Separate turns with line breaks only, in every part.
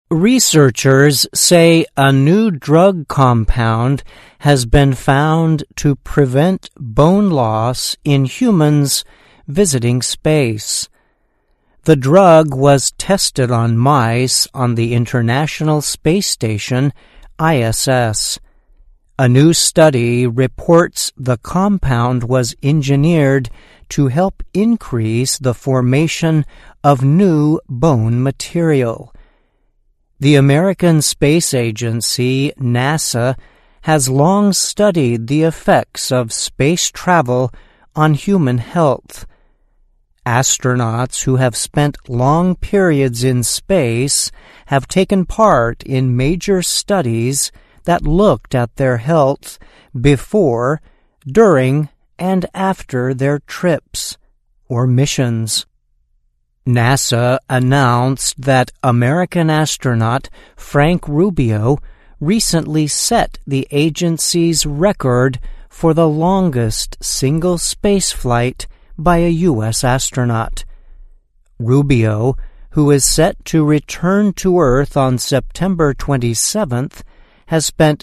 Researchers say a new drug compound has been found to prevent bone loss in humans visiting space. The drug was tested on mice on the International Space Station, ISS. A new study reports the compound was engineered to help increase the formation of new bone material. The American Space Agency, NASA, has long studied the effects of space travel on human health. Astronauts who have spent long periods in space have taken part in major studies that looked at their health before, during, and after their trips or missions. NASA announced that American astronaut Frank Rubio recently set the agency's record for the longest single spaceflight by a U.S. astronaut. Rubio, who is set to return to Earth on September 27th, has spent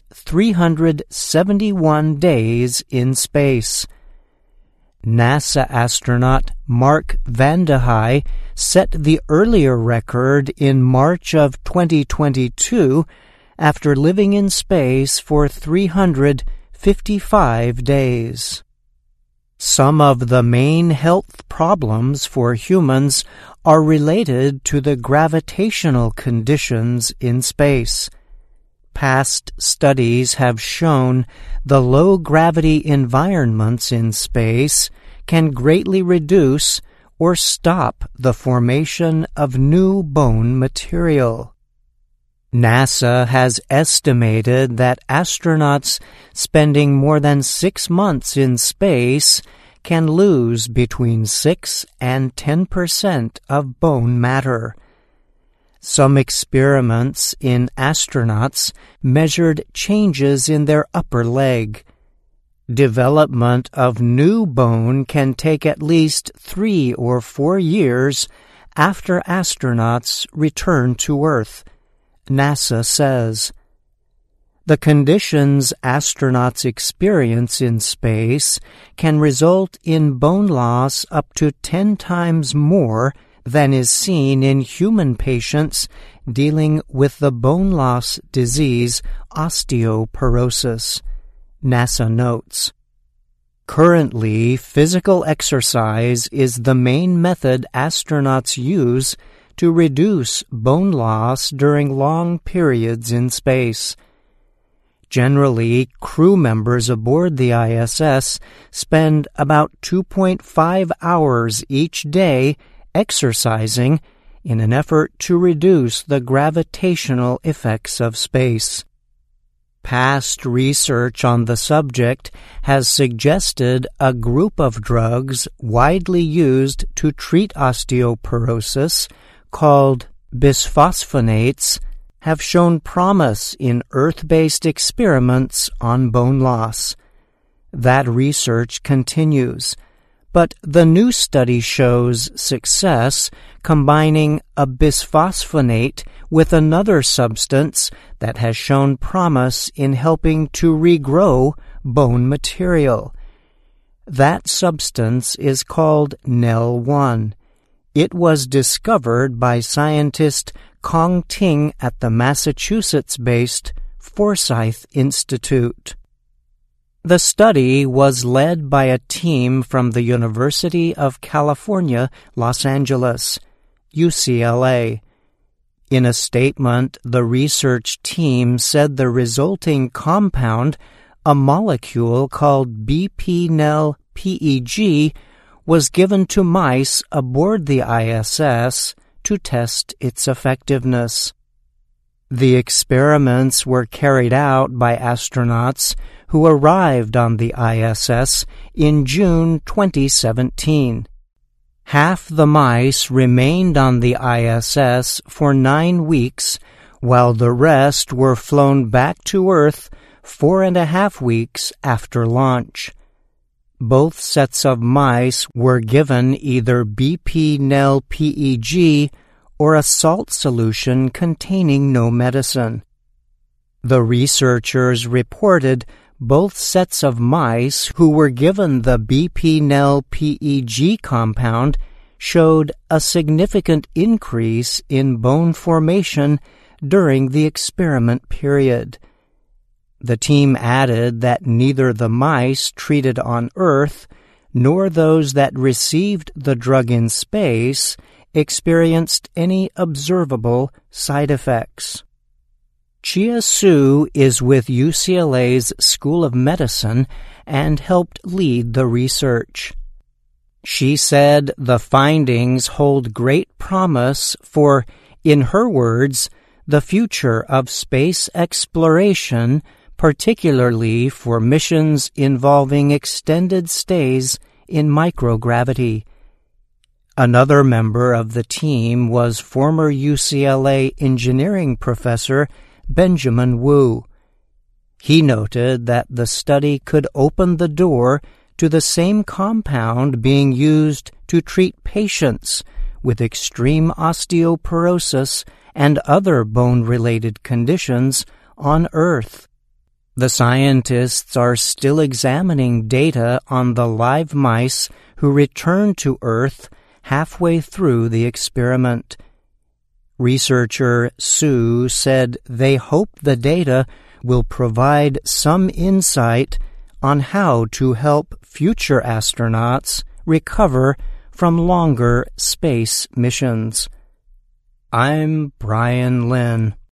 371 days in space. NASA astronaut Mark Vande Hei set the earlier record in March of 2022 after living in space for 355 days. Some of the main health problems for humans are related to the gravitational conditions in space. Past studies have shown the low-gravity environments in space can greatly reduce or stop the formation of new bone material. NASA has estimated that astronauts spending more than 6 months in space can lose between 6 and 10% of bone matter. Some experiments in astronauts measured changes in their upper leg. Development of new bone can take at least 3 or 4 years after astronauts return to Earth, NASA says. The conditions astronauts experience in space can result in bone loss up to 10 times more than is seen in human patients dealing with the bone loss disease osteoporosis, NASA notes. Currently, physical exercise is the main method astronauts use to reduce bone loss during long periods in space. Generally, crew members aboard the ISS spend about 2.5 hours each day exercising in an effort to reduce the gravitational effects of space. Past research on the subject has suggested a group of drugs widely used to treat osteoporosis, called bisphosphonates, have shown promise in Earth-based experiments on bone loss. That research continues, but the new study shows success combining a bisphosphonate with another substance that has shown promise in helping to regrow bone material. That substance is called NEL-1. It was discovered by scientist Kong Ting at the Massachusetts-based Forsyth Institute. The study was led by a team from the University of California, Los Angeles, UCLA. In a statement, the research team said the resulting compound, a molecule called BP-NEL-PEG, was given to mice aboard the ISS to test its effectiveness. The experiments were carried out by astronauts who arrived on the ISS in June 2017. Half the mice remained on the ISS for 9 weeks, while the rest were flown back to Earth 4.5 weeks after launch. Both sets of mice were given either BP-NEL-PEG or a salt solution containing no medicine. The researchers reported both sets of mice who were given the BP-NEL-PEG compound showed a significant increase in bone formation during the experiment period. The team added that neither the mice treated on Earth nor those that received the drug in space experienced any observable side effects. Chia Su is with UCLA's School of Medicine and helped lead the research. She said the findings hold great promise for, in her words, the future of space exploration, particularly for missions involving extended stays in microgravity. Another member of the team was former UCLA engineering professor Benjamin Wu. He noted that the study could open the door to the same compound being used to treat patients with extreme osteoporosis and other bone-related conditions on Earth. The scientists are still examining data on the live mice who returned to Earth halfway through the experiment. Researcher Su said they hope the data will provide some insight on how to help future astronauts recover from longer space missions. I'm Brian Lynn.